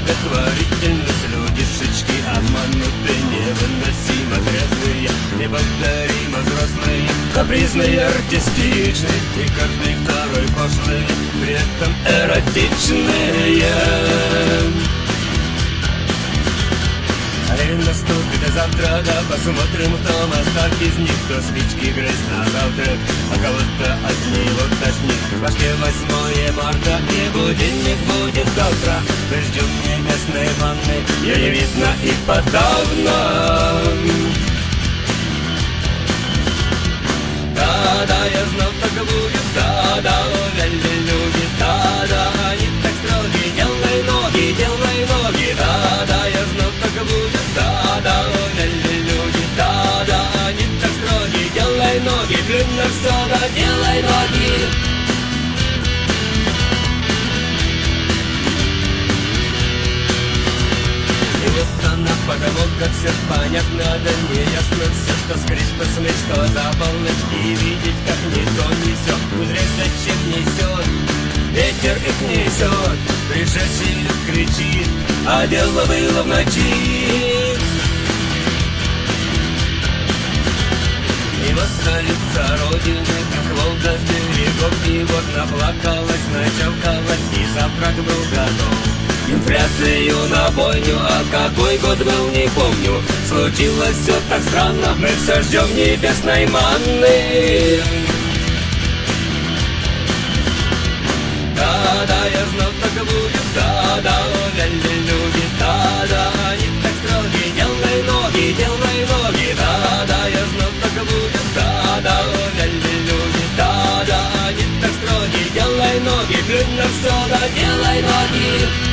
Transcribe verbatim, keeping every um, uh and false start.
благотворительность, людишечки обманутые, невыносимо трезвые, неповторимо взрослые, капризные, артистичные, и каждый второй пошлый, при этом эротичные. День наступит и завтра, да, посмотрим, кто остатки из них, кто спички грызть на завтрак, а кого-то от него тошнит. В башке восьмое марта, и будильник будет завтра. Мы ждем небесной ванны, ее не видно и подавно. Да-да, я знал, так будет, да-да, увяли люди, да-да, они так строги, делай ноги, делай ноги, да-да, я знал, так будет, да-да, увяли люди, да-да, они так строги, делай ноги, плюнь на все, да, делай ноги. И вот она, поговорка, все понятно, да не ясно все, что скрипка смыть, что заболит, и видеть, как никто несет, узреть, зачем несет, ветер их несет, пришедший люд кричит, а дело было в ночи. И восхвалится родина, как Волга с берегов, и вот наплакалась, начавкалась, и завтрак был готов. Инфляцию на бойню, а какой год был, не помню. Случилось все так странно, мы все ждем небесной манны. Да-да, я знал, так будет, да-да, увяли люди, да-да, они так строги, делай ноги, делай ноги, да-да, я знал, так будет, да-да, увяли люди, да-да, они так строги, делай ноги, плюнь на все, да, делай ноги.